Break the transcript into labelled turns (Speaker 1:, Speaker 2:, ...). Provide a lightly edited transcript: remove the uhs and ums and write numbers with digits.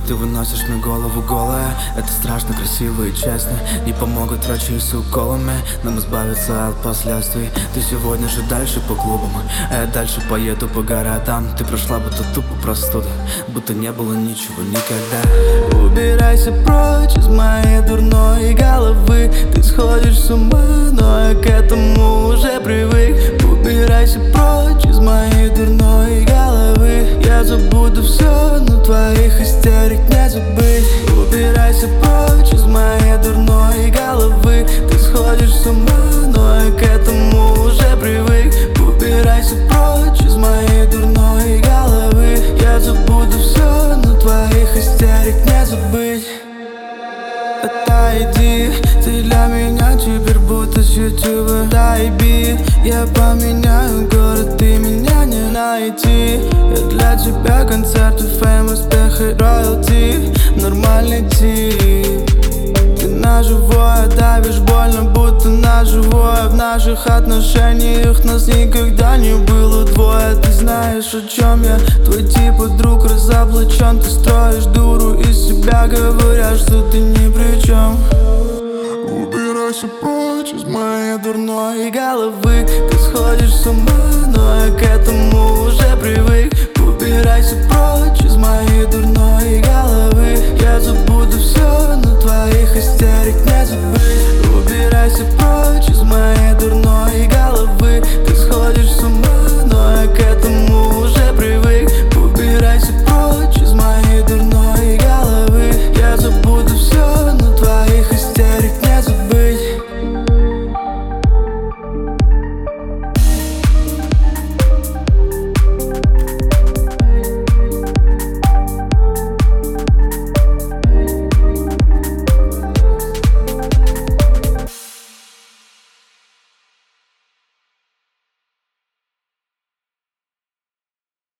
Speaker 1: ты выносишь мне голову голая. Это страшно, красиво и честно. Не помогут врачи с уколами нам избавиться от последствий. Ты сегодня же дальше по клубам, а я дальше поеду по городам. Ты прошла будто тупо простуда, будто не было ничего никогда. Убирайся прочь из моей дурной головы. Ты сходишь с ума, но я к этому уже привык. Убирайся прочь из моей дурной головы. Я забуду все, но твоих истерик не забыть. Убирайся прочь из моей дурной головы. Ты сходишь с ума, но я к этому уже привык. Убирайся прочь из моей дурной головы. Я забуду все, но твоих истерик не забыть. Отойди, ты для меня теперь будто с ютуба. Дай бит, я поменяю город, ты меня не найти. Я для тебя концерты, фэм, успех и роялти. Нормальный тип. Ты на живое давишь больно, будто на живое. В наших отношениях нас никогда не было двое. Ты знаешь, о чем я, твой типа друг разоблачен. Ты строишь дуру из себя, говоря, что ты ни при чем. Убирайся прочь из моей дурной головы. Ты сходишь с ума, но я к этому уже привык. Убирайся прочь